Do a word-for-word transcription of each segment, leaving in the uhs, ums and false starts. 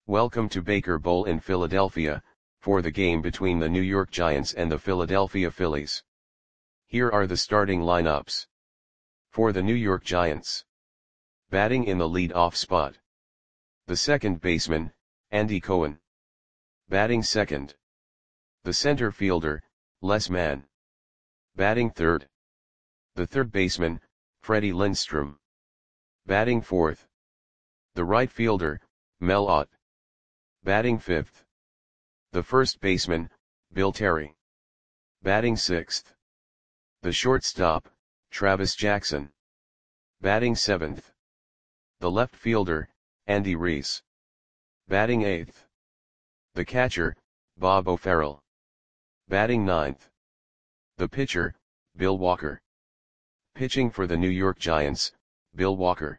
Welcome to Baker Bowl in Philadelphia, for the game between the New York Giants and the Philadelphia Phillies. Here are the starting lineups. For the New York Giants. Batting in the lead-off spot. The second baseman, Andy Cohen. Batting second. The center fielder, Les Mann. Batting third. The third baseman, Freddie Lindstrom. Batting fourth. The right fielder, Mel Ott. Batting fifth. The first baseman, Bill Terry. Batting sixth. The shortstop, Travis Jackson. Batting seventh. The left fielder, Andy Reese. Batting eighth. The catcher, Bob O'Farrell. Batting ninth. The pitcher, Bill Walker. Pitching for the New York Giants, Bill Walker.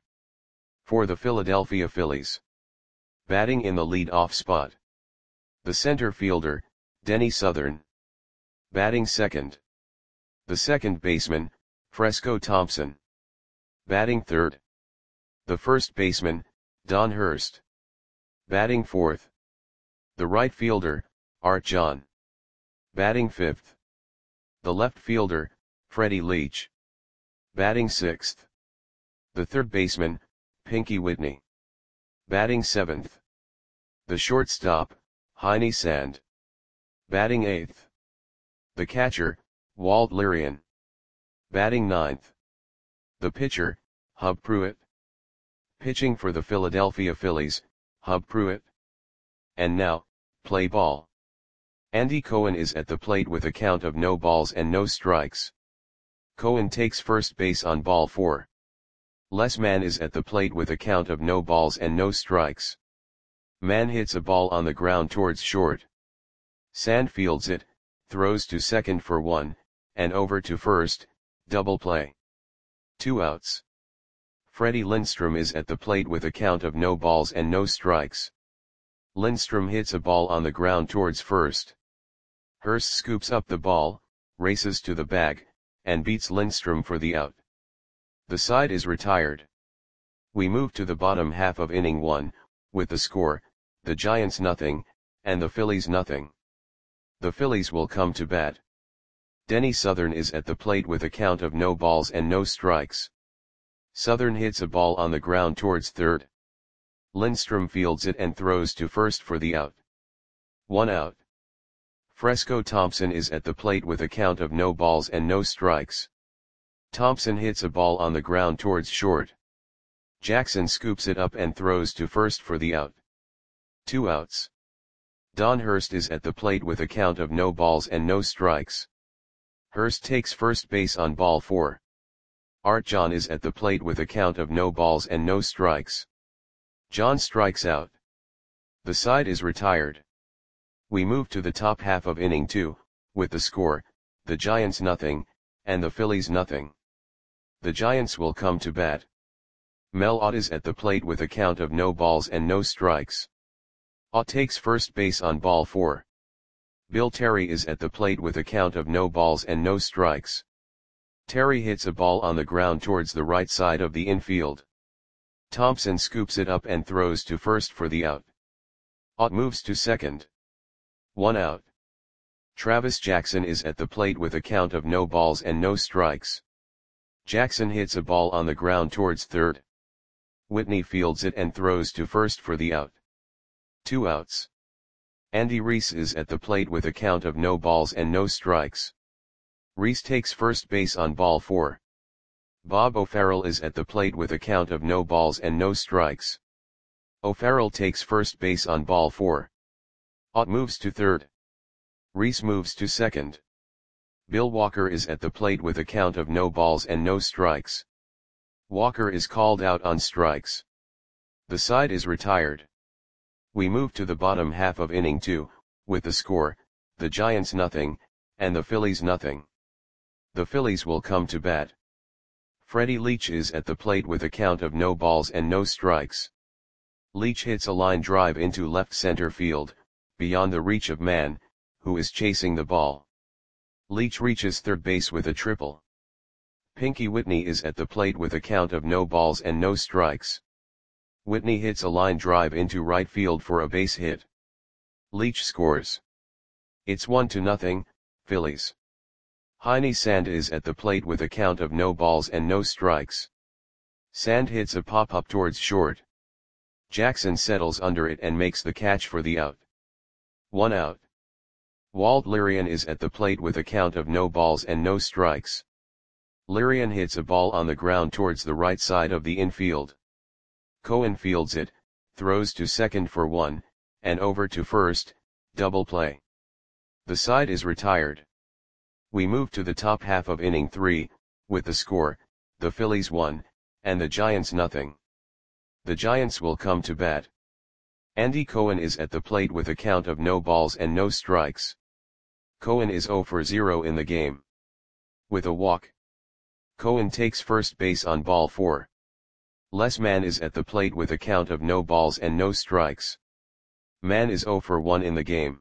For the Philadelphia Phillies. Batting in the lead-off spot. The center fielder, Denny Southern. Batting second. The second baseman, Fresco Thompson. Batting third. The first baseman, Don Hurst. Batting fourth. The right fielder, Art John. Batting fifth. The left fielder, Freddie Leach. Batting sixth. The third baseman, Pinky Whitney. Batting seventh. The shortstop, Heine Sand. Batting eighth. The catcher, Walt Lirian. Batting ninth. The pitcher, Hub Pruitt. Pitching for the Philadelphia Phillies, Hub Pruitt. And now, play ball. Andy Cohen is at the plate with a count of no balls and no strikes. Cohen takes first base on ball four. Les Mann is at the plate with a count of no balls and no strikes. Mann hits a ball on the ground towards short. Sand fields it, throws to second for one, and over to first, double play. Two outs. Freddie Lindstrom is at the plate with a count of no balls and no strikes. Lindstrom hits a ball on the ground towards first. Hurst scoops up the ball, races to the bag, and beats Lindstrom for the out. The side is retired. We move to the bottom half of inning one, with the score, the Giants nothing, and the Phillies nothing. The Phillies will come to bat. Denny Southern is at the plate with a count of no balls and no strikes. Southern hits a ball on the ground towards third. Lindstrom fields it and throws to first for the out. One out. Fresco Thompson is at the plate with a count of no balls and no strikes. Thompson hits a ball on the ground towards short. Jackson scoops it up and throws to first for the out. Two outs. Don Hurst is at the plate with a count of no balls and no strikes. Hurst takes first base on ball four. Art John is at the plate with a count of no balls and no strikes. John strikes out. The side is retired. We move to the top half of inning two, with the score, the Giants nothing, and the Phillies nothing. The Giants will come to bat. Mel Ott is at the plate with a count of no balls and no strikes. Ott takes first base on ball four. Bill Terry is at the plate with a count of no balls and no strikes. Terry hits a ball on the ground towards the right side of the infield. Thompson scoops it up and throws to first for the out. Ott moves to second. One out. Travis Jackson is at the plate with a count of no balls and no strikes. Jackson hits a ball on the ground towards third. Whitney fields it and throws to first for the out. Two outs. Andy Reese is at the plate with a count of no balls and no strikes. Reese takes first base on ball four. Bob O'Farrell is at the plate with a count of no balls and no strikes. O'Farrell takes first base on ball four. Ott moves to third. Reese moves to second. Bill Walker is at the plate with a count of no balls and no strikes. Walker is called out on strikes. The side is retired. We move to the bottom half of inning two, with the score, the Giants nothing, and the Phillies nothing. The Phillies will come to bat. Freddie Leach is at the plate with a count of no balls and no strikes. Leach hits a line drive into left center field, beyond the reach of Mann, who is chasing the ball. Leach reaches third base with a triple. Pinky Whitney is at the plate with a count of no balls and no strikes. Whitney hits a line drive into right field for a base hit. Leach scores. It's one to nothing, Phillies. Heine Sand is at the plate with a count of no balls and no strikes. Sand hits a pop-up towards short. Jackson settles under it and makes the catch for the out. One out. Walt Lirian is at the plate with a count of no balls and no strikes. Lirian hits a ball on the ground towards the right side of the infield. Cohen fields it, throws to second for one, and over to first, double play. The side is retired. We move to the top half of inning three, with the score, the Phillies one, and the Giants nothing. The Giants will come to bat. Andy Cohen is at the plate with a count of no balls and no strikes. Cohen is zero for zero in the game. With a walk. Cohen takes first base on ball four. Les Mann is at the plate with a count of no balls and no strikes. Mann is zero for one in the game.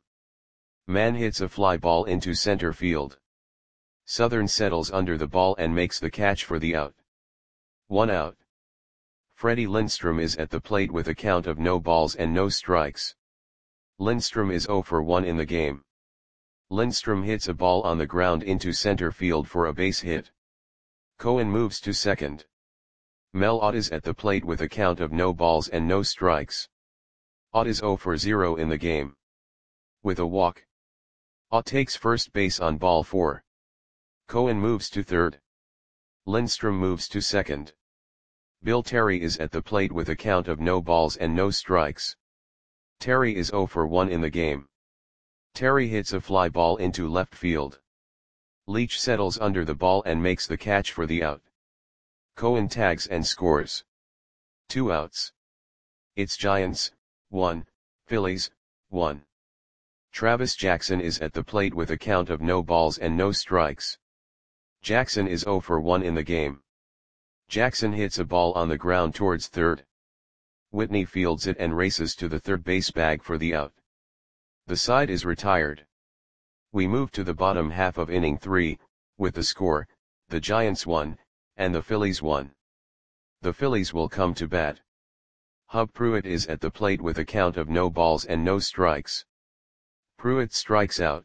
Mann hits a fly ball into center field. Southern settles under the ball and makes the catch for the out. One out. Freddie Lindstrom is at the plate with a count of no balls and no strikes. Lindstrom is zero for one in the game. Lindstrom hits a ball on the ground into center field for a base hit. Cohen moves to second. Mel Ott is at the plate with a count of no balls and no strikes. Ott is zero for zero in the game. With a walk. Ott takes first base on ball four. Cohen moves to third. Lindstrom moves to second. Bill Terry is at the plate with a count of no balls and no strikes. Terry is zero for one in the game. Terry hits a fly ball into left field. Leach settles under the ball and makes the catch for the out. Cohen tags and scores. Two outs. It's Giants, one, Phillies, one. Travis Jackson is at the plate with a count of no balls and no strikes. Jackson is zero for one in the game. Jackson hits a ball on the ground towards third. Whitney fields it and races to the third base bag for the out. The side is retired. We move to the bottom half of inning three, with the score, the Giants one, and the Phillies one. The Phillies will come to bat. Hub Pruitt is at the plate with a count of no balls and no strikes. Pruitt strikes out.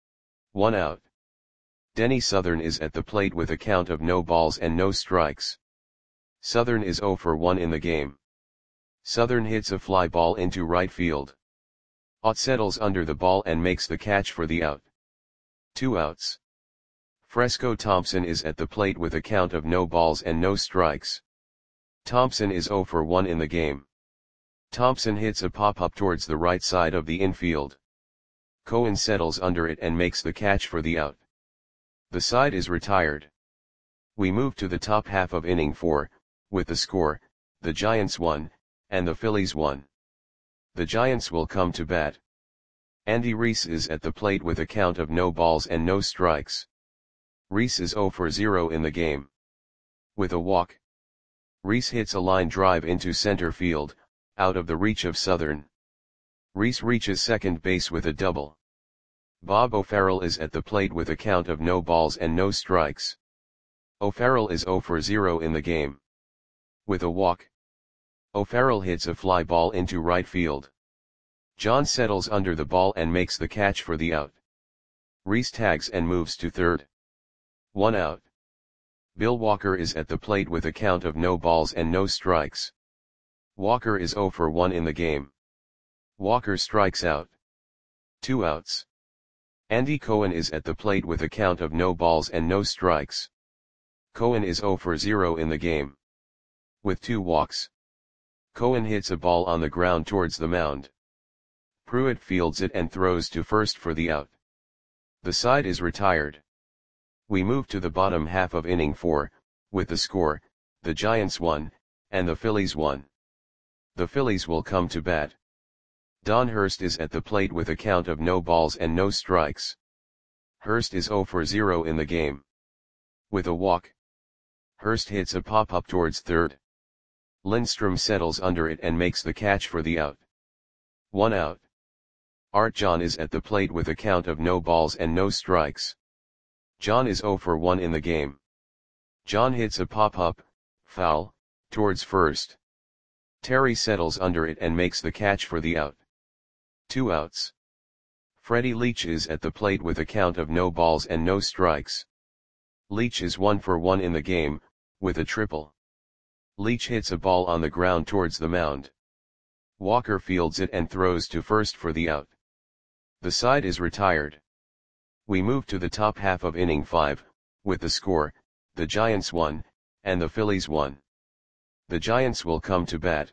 One out. Denny Southern is at the plate with a count of no balls and no strikes. Southern is zero for one in the game. Southern hits a fly ball into right field. Ott settles under the ball and makes the catch for the out. Two outs. Fresco Thompson is at the plate with a count of no balls and no strikes. Thompson is zero for one in the game. Thompson hits a pop-up towards the right side of the infield. Cohen settles under it and makes the catch for the out. The side is retired. We move to the top half of inning four, with the score, the Giants one, and the Phillies one. The Giants will come to bat. Andy Reese is at the plate with a count of no balls and no strikes. Reese is zero for zero in the game. With a walk. Reese hits a line drive into center field, out of the reach of Southern. Reese reaches second base with a double. Bob O'Farrell is at the plate with a count of no balls and no strikes. O'Farrell is zero for zero in the game. With a walk. O'Farrell hits a fly ball into right field. John settles under the ball and makes the catch for the out. Reese tags and moves to third. One out. Bill Walker is at the plate with a count of no balls and no strikes. Walker is zero for one in the game. Walker strikes out. Two outs. Andy Cohen is at the plate with a count of no balls and no strikes. Cohen is zero for zero in the game. With two walks. Cohen hits a ball on the ground towards the mound. Pruitt fields it and throws to first for the out. The side is retired. We move to the bottom half of inning four, with the score, the Giants one, and the Phillies one. The Phillies will come to bat. Don Hurst is at the plate with a count of no balls and no strikes. Hurst is zero for zero in the game. With a walk. Hurst hits a pop-up towards third. Lindstrom settles under it and makes the catch for the out. One out. Art John is at the plate with a count of no balls and no strikes. John is zero for one in the game. John hits a pop-up, foul, towards first. Terry settles under it and makes the catch for the out. Two outs. Freddie Leach is at the plate with a count of no balls and no strikes. Leach is one for one in the game, with a triple. Leach hits a ball on the ground towards the mound. Walker fields it and throws to first for the out. The side is retired. We move to the top half of inning five, with the score, the Giants won, and the Phillies won. The Giants will come to bat.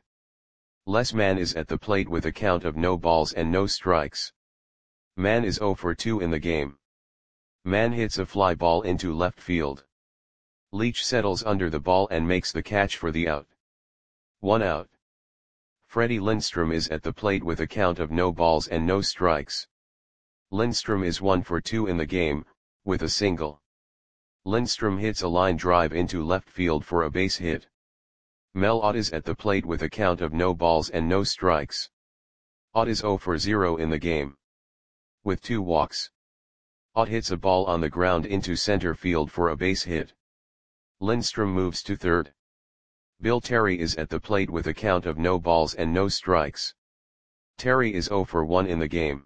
Les Mann is at the plate with a count of no balls and no strikes. Mann is oh for two in the game. Mann hits a fly ball into left field. Leach settles under the ball and makes the catch for the out. One out. Freddie Lindstrom is at the plate with a count of no balls and no strikes. Lindstrom is one for two in the game, with a single. Lindstrom hits a line drive into left field for a base hit. Mel Ott is at the plate with a count of no balls and no strikes. Ott is oh for zero in the game. With two walks. Ott hits a ball on the ground into center field for a base hit. Lindstrom moves to third. Bill Terry is at the plate with a count of no balls and no strikes. Terry is oh for one in the game.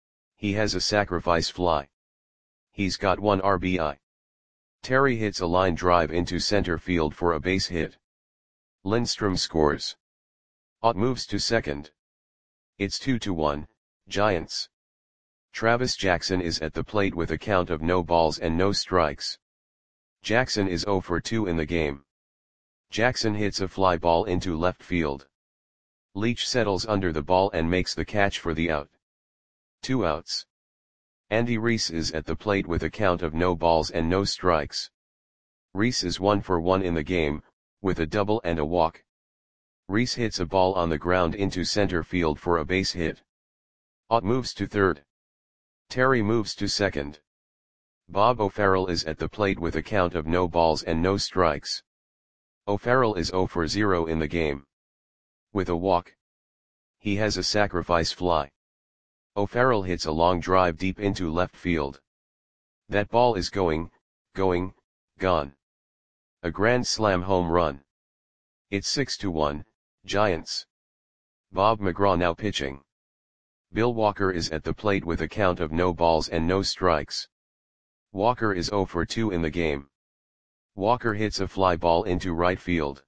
He has a sacrifice fly. He's got one R B I. Terry hits a line drive into center field for a base hit. Lindstrom scores. Ott moves to second. It's two to one, Giants. Travis Jackson is at the plate with a count of no balls and no strikes. Jackson is oh for two in the game. Jackson hits a fly ball into left field. Leach settles under the ball and makes the catch for the out. Two outs. Andy Reese is at the plate with a count of no balls and no strikes. Reese is one for one in the game, with a double and a walk. Reese hits a ball on the ground into center field for a base hit. Ott moves to third. Terry moves to second. Bob O'Farrell is at the plate with a count of no balls and no strikes. O'Farrell is oh for zero in the game. With a walk. He has a sacrifice fly. O'Farrell hits a long drive deep into left field. That ball is going, going, gone. A grand slam home run. It's six to one, Giants. Bob McGraw now pitching. Bill Walker is at the plate with a count of no balls and no strikes. Walker is oh for two in the game. Walker hits a fly ball into right field.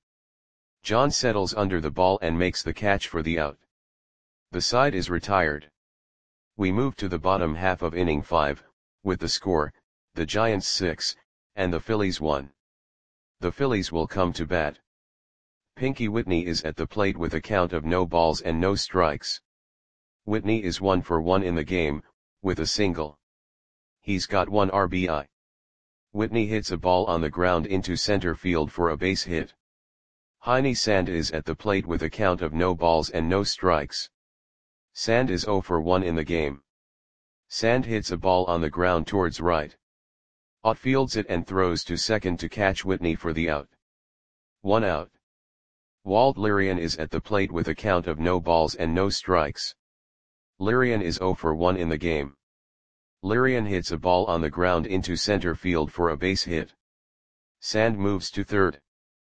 John settles under the ball and makes the catch for the out. The side is retired. We move to the bottom half of inning five, with the score, the Giants six, and the Phillies one. The Phillies will come to bat. Pinky Whitney is at the plate with a count of no balls and no strikes. Whitney is one for one in the game, with a single. He's got one R B I. Whitney hits a ball on the ground into center field for a base hit. Heine Sand is at the plate with a count of no balls and no strikes. Sand is oh for one in the game. Sand hits a ball on the ground towards right. Ott fields it and throws to second to catch Whitney for the out. One out. Walt Lirian is at the plate with a count of no balls and no strikes. Lirian is oh for one in the game. Lirian hits a ball on the ground into center field for a base hit. Sand moves to third.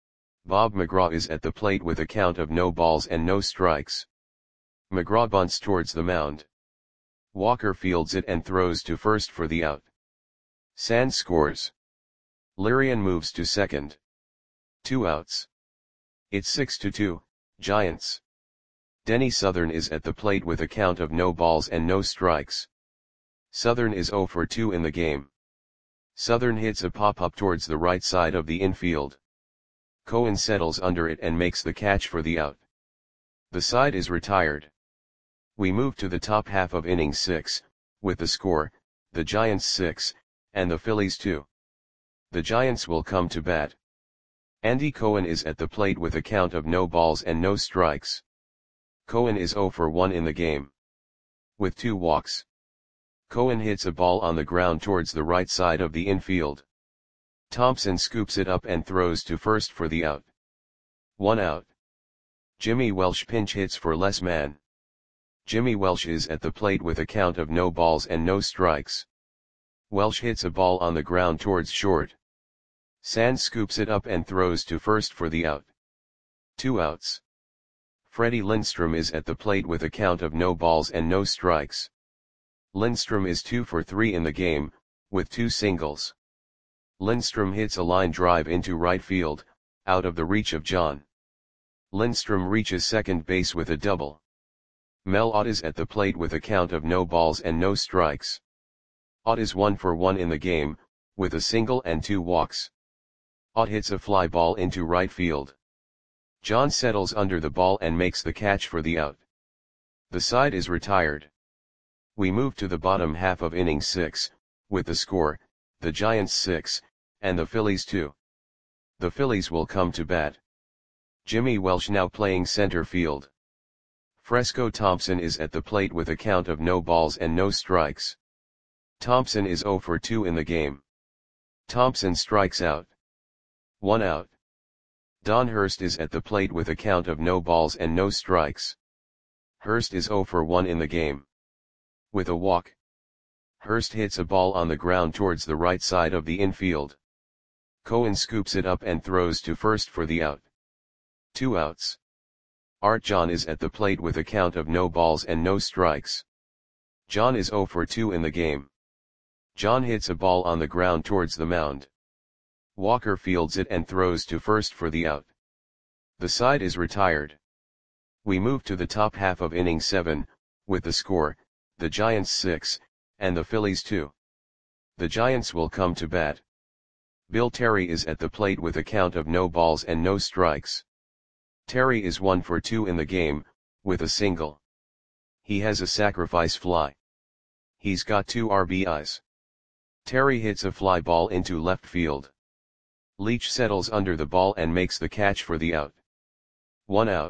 Bob McGraw is at the plate with a count of no balls and no strikes. McGraw bunts towards the mound. Walker fields it and throws to first for the out. Sand scores. Lirian moves to second. Two outs. It's six to two, Giants. Denny Southern is at the plate with a count of no balls and no strikes. Southern is oh for two in the game. Southern hits a pop-up towards the right side of the infield. Cohen settles under it and makes the catch for the out. The side is retired. We move to the top half of inning six, with the score, the Giants six, and the Phillies two. The Giants will come to bat. Andy Cohen is at the plate with a count of no balls and no strikes. Cohen is oh for one in the game. With two walks. Cohen hits a ball on the ground towards the right side of the infield. Thompson scoops it up and throws to first for the out. One out. Jimmy Welsh pinch hits for Les Mann. Jimmy Welsh is at the plate with a count of no balls and no strikes. Welsh hits a ball on the ground towards short. Sand scoops it up and throws to first for the out. Two outs. Freddie Lindstrom is at the plate with a count of no balls and no strikes. Lindstrom is two for three in the game, with two singles. Lindstrom hits a line drive into right field, out of the reach of John. Lindstrom reaches second base with a double. Mel Ott is at the plate with a count of no balls and no strikes. Ott is one for one in the game, with a single and two walks. Ott hits a fly ball into right field. John settles under the ball and makes the catch for the out. The side is retired. We move to the bottom half of inning six, with the score, the Giants six, and the Phillies two. The Phillies will come to bat. Jimmy Welsh now playing center field. Fresco Thompson is at the plate with a count of no balls and no strikes. Thompson is zero for two in the game. Thompson strikes out. One out. Don Hurst is at the plate with a count of no balls and no strikes. Hurst is zero for one in the game. With a walk. Hurst hits a ball on the ground towards the right side of the infield. Cohen scoops it up and throws to first for the out. Two outs. Art John is at the plate with a count of no balls and no strikes. John is zero for two in the game. John hits a ball on the ground towards the mound. Walker fields it and throws to first for the out. The side is retired. We move to the top half of inning seven, with the score, the Giants six, and the Phillies two. The Giants will come to bat. Bill Terry is at the plate with a count of no balls and no strikes. Terry is one for two in the game, with a single. He has a sacrifice fly. He's got two R B Is. Terry hits a fly ball into left field. Leach settles under the ball and makes the catch for the out. One out.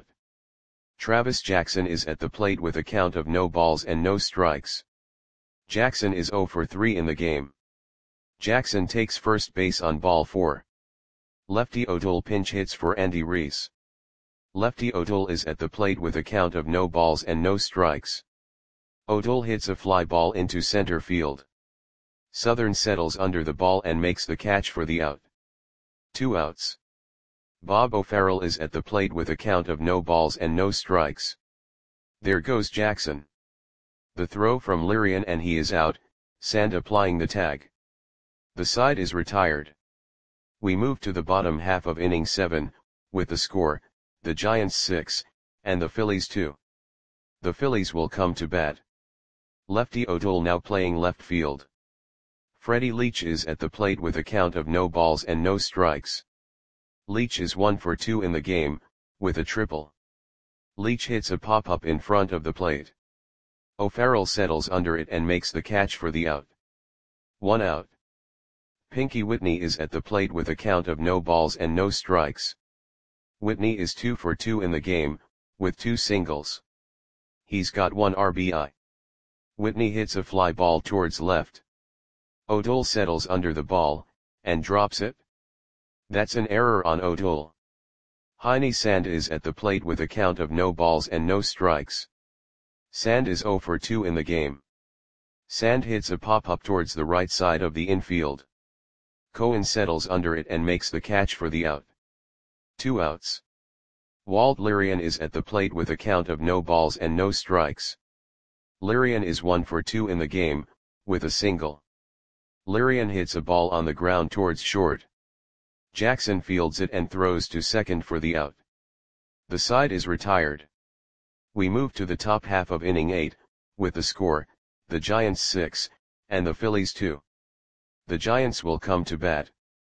Travis Jackson is at the plate with a count of no balls and no strikes. Jackson is zero for three in the game. Jackson takes first base on ball four. Lefty O'Toole pinch hits for Andy Reese. Lefty O'Toole is at the plate with a count of no balls and no strikes. O'Toole hits a fly ball into center field. Southern settles under the ball and makes the catch for the out. Two outs. Bob O'Farrell is at the plate with a count of no balls and no strikes. There goes Jackson. The throw from Lirian and he is out, Sand applying the tag. The side is retired. We move to the bottom half of inning seven, with the score, the Giants six, and the Phillies two. The Phillies will come to bat. Lefty O'Toole now playing left field. Freddie Leach is at the plate with a count of no balls and no strikes. Leach is one for two in the game, with a triple. Leach hits a pop-up in front of the plate. O'Farrell settles under it and makes the catch for the out. One out. Pinky Whitney is at the plate with a count of no balls and no strikes. Whitney is two for two in the game, with two singles. He's got one R B I. Whitney hits a fly ball towards left. O'Toole settles under the ball, and drops it. That's an error on O'Toole. Heine Sand is at the plate with a count of no balls and no strikes. Sand is zero for two in the game. Sand hits a pop-up towards the right side of the infield. Cohen settles under it and makes the catch for the out. Two outs. Walt Lirian is at the plate with a count of no balls and no strikes. Lirian is one for two in the game, with a single. Lirian hits a ball on the ground towards short. Jackson fields it and throws to second for the out. The side is retired. We move to the top half of inning eight, with the score, the Giants six, and the Phillies two. The Giants will come to bat.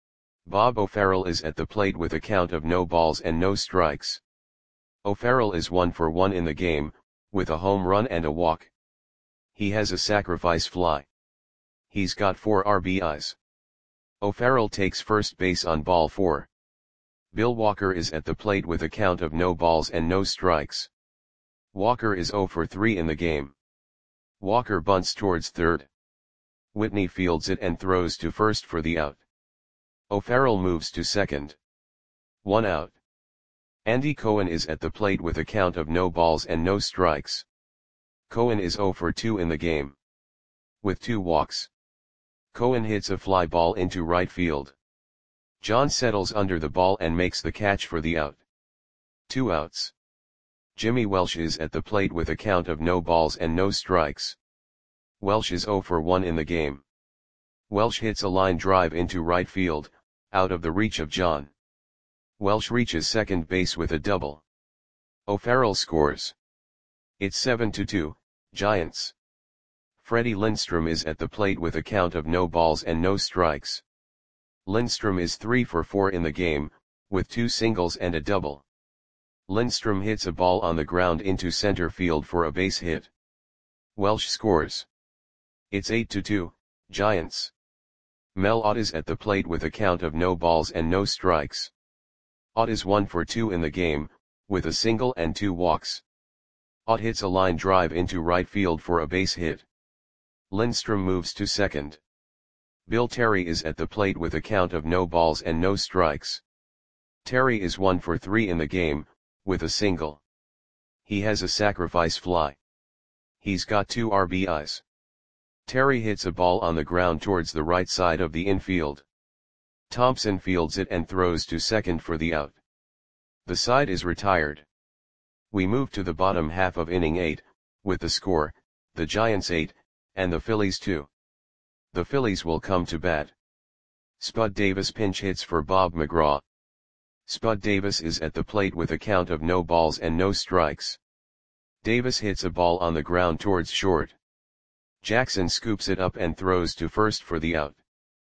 Bob O'Farrell is at the plate with a count of no balls and no strikes. O'Farrell is one for one in the game, with a home run and a walk. He has a sacrifice fly. He's got four R B Is. O'Farrell takes first base on ball four. Bill Walker is at the plate with a count of no balls and no strikes. Walker is zero for three in the game. Walker bunts towards third. Whitney fields it and throws to first for the out. O'Farrell moves to second. One out. Andy Cohen is at the plate with a count of no balls and no strikes. Cohen is zero for two in the game. With two walks. Cohen hits a fly ball into right field. John settles under the ball and makes the catch for the out. Two outs. Jimmy Welsh is at the plate with a count of no balls and no strikes. Welsh is zero for one in the game. Welsh hits a line drive into right field, out of the reach of John. Welsh reaches second base with a double. O'Farrell scores. It's seven to two, Giants. Freddie Lindstrom is at the plate with a count of no balls and no strikes. Lindstrom is three for four in the game, with two singles and a double. Lindstrom hits a ball on the ground into center field for a base hit. Welsh scores. It's eight to two, Giants. Mel Ott is at the plate with a count of no balls and no strikes. Ott is one for two in the game, with a single and two walks. Ott hits a line drive into right field for a base hit. Lindstrom moves to second. Bill Terry is at the plate with a count of no balls and no strikes. Terry is one for three in the game, with a single. He has a sacrifice fly. He's got two R B Is. Terry hits a ball on the ground towards the right side of the infield. Thompson fields it and throws to second for the out. The side is retired. We move to the bottom half of inning eight, with the score, the Giants eight, and the Phillies two. The Phillies will come to bat. Spud Davis pinch hits for Bob McGraw. Spud Davis is at the plate with a count of no balls and no strikes. Davis hits a ball on the ground towards short. Jackson scoops it up and throws to first for the out.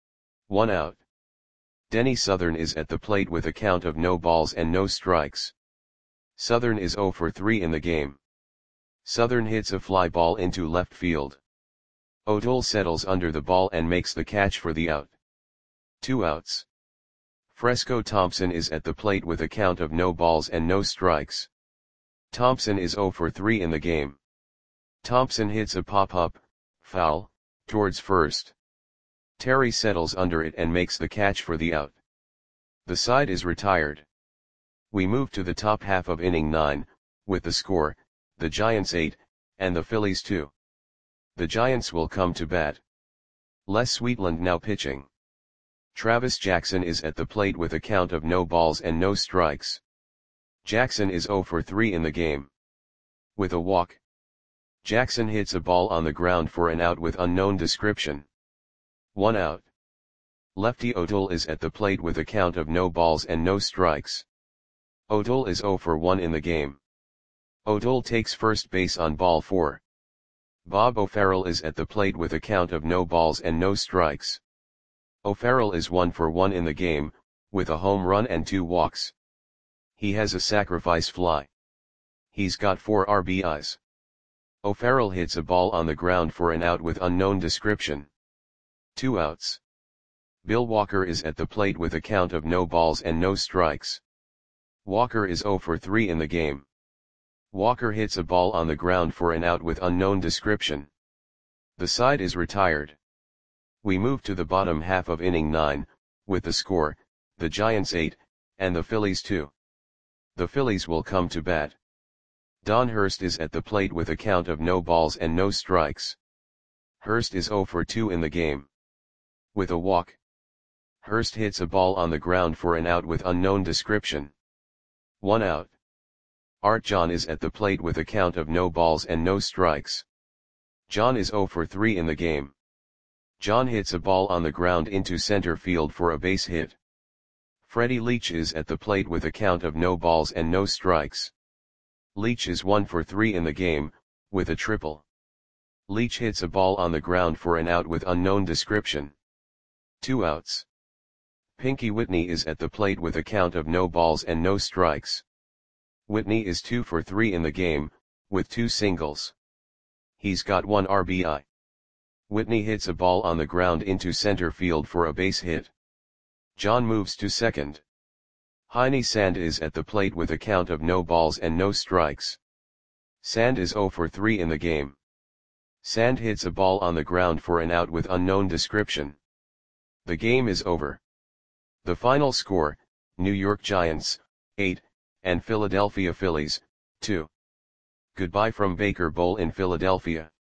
One out. Denny Southern is at the plate with a count of no balls and no strikes. Southern is zero for three in the game. Southern hits a fly ball into left field. O'Toole settles under the ball and makes the catch for the out. Two outs. Fresco Thompson is at the plate with a count of no balls and no strikes. Thompson is zero for three in the game. Thompson hits a pop-up, foul, towards first. Terry settles under it and makes the catch for the out. The side is retired. We move to the top half of inning nine, with the score, the Giants eight, and the Phillies two. The Giants will come to bat. Les Sweetland now pitching. Travis Jackson is at the plate with a count of no balls and no strikes. Jackson is zero for three in the game. With a walk. Jackson hits a ball on the ground for an out with unknown description. One out. Lefty O'Toole is at the plate with a count of no balls and no strikes. O'Toole is zero for one in the game. O'Toole takes first base on ball four. Bob O'Farrell is at the plate with a count of no balls and no strikes. O'Farrell is one for one in the game, with a home run and two walks. He has a sacrifice fly. He's got four R B Is. O'Farrell hits a ball on the ground for an out with unknown description. Two outs. Bill Walker is at the plate with a count of no balls and no strikes. Walker is zero for three in the game. Walker hits a ball on the ground for an out with unknown description. The side is retired. We move to the bottom half of inning nine, with the score, the Giants eight, and the Phillies two. The Phillies will come to bat. Don Hurst is at the plate with a count of no balls and no strikes. Hurst is zero for two in the game. With a walk. Hurst hits a ball on the ground for an out with unknown description. One out. Art John is at the plate with a count of no balls and no strikes. John is zero for three in the game. John hits a ball on the ground into center field for a base hit. Freddie Leach is at the plate with a count of no balls and no strikes. Leach is one for three in the game, with a triple. Leach hits a ball on the ground for an out with unknown description. Two outs. Pinky Whitney is at the plate with a count of no balls and no strikes. Whitney is two for three in the game, with two singles. He's got one R B I. Whitney hits a ball on the ground into center field for a base hit. John moves to second. Heine Sand is at the plate with a count of no balls and no strikes. Sand is zero for three in the game. Sand hits a ball on the ground for an out with unknown description. The game is over. The final score, New York Giants, eight, and Philadelphia Phillies, two. Goodbye from Baker Bowl in Philadelphia.